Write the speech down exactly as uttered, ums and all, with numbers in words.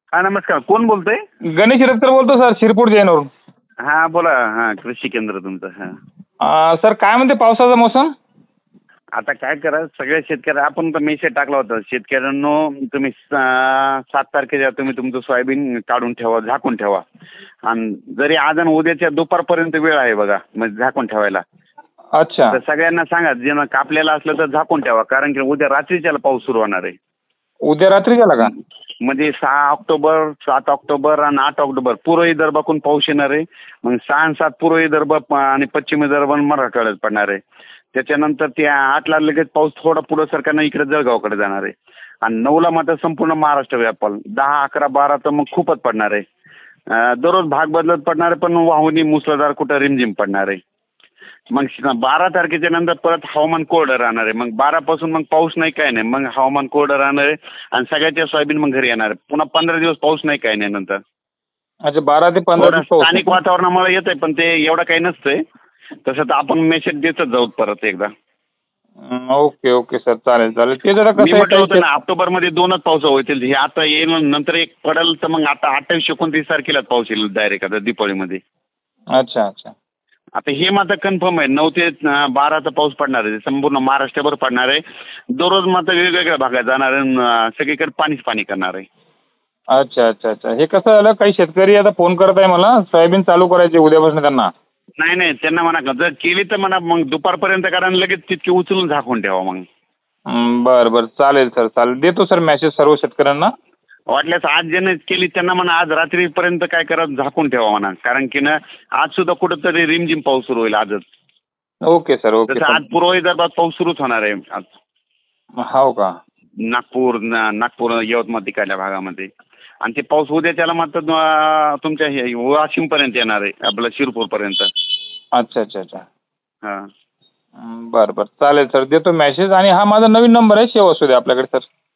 हा नमस्कार, कोण बोलतोय? गणेश रत्तर बोलतो सर, शिरपूर जैनवरून. हा बोला. हा कृषी केंद्र तुमचं. हा अं, सर काय म्हणते पावसाचा मोसम? आता काय करा, सगळ्या शेतकऱ्या आपण तर मेसेज टाकला होता शेतकऱ्यांनो, तुम्ही सा- सात तारखेच्या तुम्ही तुमचं सोयाबीन काढून ठेवा, झाकून ठेवा. आणि जरी आज आणि उद्याच्या दुपारपर्यंत वेळ आहे बघा, म्हणजे झाकून ठेवायला. अच्छा. तर सगळ्यांना सांगा, ज्यांना कापलेलं असलं तर झाकून ठेवा, कारण की उद्या रात्रीच्याला पाऊस सुरू होणार आहे. उद्या रात्री गेला का? म्हणजे सहा ऑक्टोबर, सात ऑक्टोबर आणि आठ ऑक्टोबर पूर्व विदर्भाकडून पाऊस येणार आहे. मग सहा आणि सात पूर्व विदर्भ प- आणि पश्चिम विदर्भ आणि मराठवाड्यात पडणार आहे. त्याच्यानंतर ते आठला लगेच पाऊस थोडा पुढं सरकारनं इकडे जळगावकडे जाणार आहे. आणि नऊला मात्र संपूर्ण महाराष्ट्र व्यापल. दहा अकरा बारा तर मग खूपच पडणार आहे. अं, दररोज भाग बदलत पडणार आहे, पण वाहुनी मुसळधार कुठं रिमझिम पडणार आहे. मग श- बारा तारखेच्या नंतर परत हवामान कोरडं राहणार आहे. मग बारा पासून मग पाऊस नाही काय नाही, मग हवामान कोरडं राहणार आहे आणि सगळ्याच्या सोयाबीन मग घरी येणार आहे. पुन्हा पंधरा दिवस पाऊस नाही काय नाही नंतर. अच्छा, बारा ते पंधरा थोडा दिवस पाऊस स्थानिक आहे. वातावरणामुळे येत आहे, पण ते एवढं काही नसतंय. तसं तर आपण मेसेज देतच जाऊ परत एकदा. हं, ओके ओके सर, चालेल चालेल. ते जरा मी कसं आहे म्हटलं काही होतं शेत ना, ऑक्टोबर मध्ये दोनच पाऊस होतील. हे आता येईल नंतर एक पडेल, तर मग आता अठ्ठावीस एकोणतीस तारखेलाच पाऊस येईल डायरेक्ट आता दीपावलीमध्ये. अच्छा अच्छा. आता हे मात्र कन्फर्म आहे, नऊ ते अं, बाराचा पाऊस पडणार आहे, संपूर्ण महाराष्ट्रभर पडणार आहे. दररोज मात्र वेगवेगळ्या भागात जाणार आहे, अन् सगळीकडे पाणीच पाणी करणार आहे. अच्छा अच्छा अच्छा. हे कसं झालं, काही शेतकरी आता फोन करत आहे मला, सोयाबीन चालू करायची उद्यापासून त्यांना. नाही नाही, त्यांना म्हणा का, जर केली तर म्हणा मग दुपारपर्यंत करा आणि लगेच तितकी उचलून झाकून ठेवा. मग हं, बरं बरं, चालेल सर चालेल. देतो सर मेसेज सर्व शेतकऱ्यांना. वाटल्यास आज ज्याने केली त्यांना म्हणा आज रात्रीपर्यंत काय करा, झाकून ठेवा म्हणा, कारण की ना आज सुद्धा कुठंतरी रिमझिम पाऊस सुरू होईल आजच. ओके सर, ओके तसं सर. आज पूर्व विदर्भात पाऊस सुरूच होणार आहे आज. हो का? नागपूर ना- नागपूर यवतमाळ तिकडल्या भागामध्ये. आणि ते पाऊस उद्याच्याला मात्र अं, तुमच्या हे वाशिम पर्यंत येणार आहे, आपलं शिरपूर पर्यंत. अच्छा अच्छा अच्छा. हा हं, बरं बरं, चालेल सर, देतो मेसेज. आणि हा माझा नवीन नंबर आहे, सेव्ह असू द्या आपल्याकडे सर.